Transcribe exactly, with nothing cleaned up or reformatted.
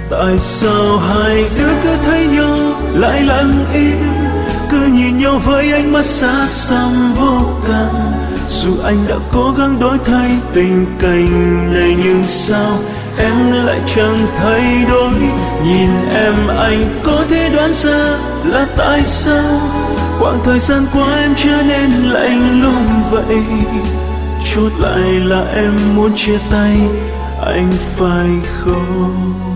Tại sao hai đứa cứ thấy nhau lại lặng im, cứ nhìn nhau với ánh mắt xa xăm vô tận. Dù anh đã cố gắng đổi thay tình cảnh này, nhưng sao em lại chẳng thay đổi? Nhìn em anh có thể đoán ra là tại sao quãng thời gian qua em trở nên lạnh lùng vậy. Chốt lại là em muốn chia tay anh phải không?